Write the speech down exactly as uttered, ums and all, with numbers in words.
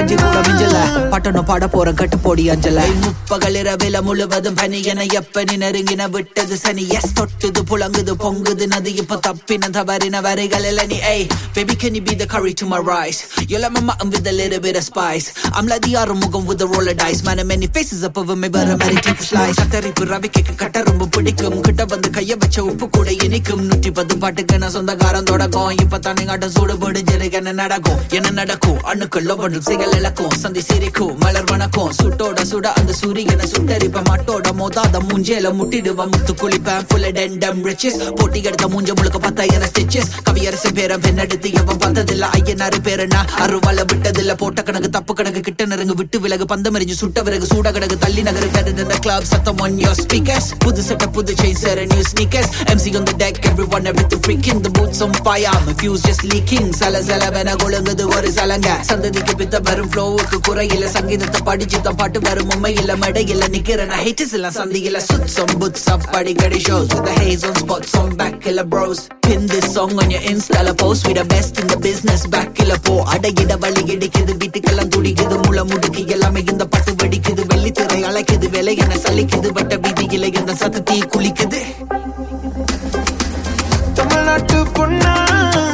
கஞ்சி கூட மிஞ்சல பட்டணம் பாட போற கட்டு போடி அஞ்சல முப்பகல் இரவில முழுவதும் பனி என எப்ப நீ நெருங்கின விட்டது சனி எஸ் தொட்டுது புலங்குது பொங்குது நதி இப்ப தப்பின தவறின வரைகள் இல்ல நீ ஏய் baby can you be the curry to my rice you let my mutton with a little bit of spice I'm like the arumugam with the roller dice man many faces up over me but I'm ready to take a slice கத்தரிப்பு ரவிக்கு கட்ட ரொம்ப பிடிக்கும் கிட்ட வந்து கைய வச்ச உப்பு கூட இனிக்கும் நூற்றி பத்து பாட்டுக்கு நான் சொந்தக்காரன் தொடக்கும் இப்ப தானே காட்ட சூடு பிடிச்சிருக்கு என்ன நடக்கும் என்ன நடக்கும் அணுக்குள்ள ஒன்று சிகல் இழக்கும் சந்தி சிரிக்கும் மலர் வணக்கம் சுட்டோட சுட அந்த சூரியனை சுட்டரிப்ப மட்டோட மோதாத மூஞ்சேல முட்டிடுவ முத்து குளிப்பேன் full of dendam riches போட்டி எடுத்த மூஞ்ச முழுக்க பத்தாயிரம் ஸ்டிச்சஸ் கவியரசு பேரம் பெண்ணெடுத்து எவன் பார்த்ததில்ல ஐயனாறு பேரனா அருவால விட்டதில்ல போட்ட கணக்கு தப்பு கணக்கு கிட்ட நெருங்கு விட்டு விலகு பந்தமறிஞ்சு சுட்ட விறகு சூட கிடக்கு தள்ளி Nagar better than the club சத்தம் on your speakers புது செட்ட புது chain set a new sneakers M C on the deck everyone everything freaking the boots on fire my fuse just leaking சல சல வென கொழுங்குது ஒரு சலங்க சந்ததிக்கு பித்த வரும் ஃப்ளோவுக்கு குறையில சங்கீதத்தை படிச்சு தான் பாட்டு வரும் உண்மையில மடையில நிக்கிற நான் ஹேட்டர்ஸ் எல்லாம் சந்தியில சுத்தம் புட்ஸ் up அடிக்கடி shows with the haze on spots on back killer bros pin this song on your Insta post we the best in the business back killer po அடகிட வலி இடிக்குது வீட்டுக்கெல்லாம் துடிக்குது முளை முடுக்கு எல்லாமே இந்த பட்டு வெடிக்குது வெள்ளித்திரை அழைக்குது விலை என சலிக்குது வட்ட வீதியில இந்த சத்தத்தை குளிக்குது தமிழ்நாட்டு பொண்ணா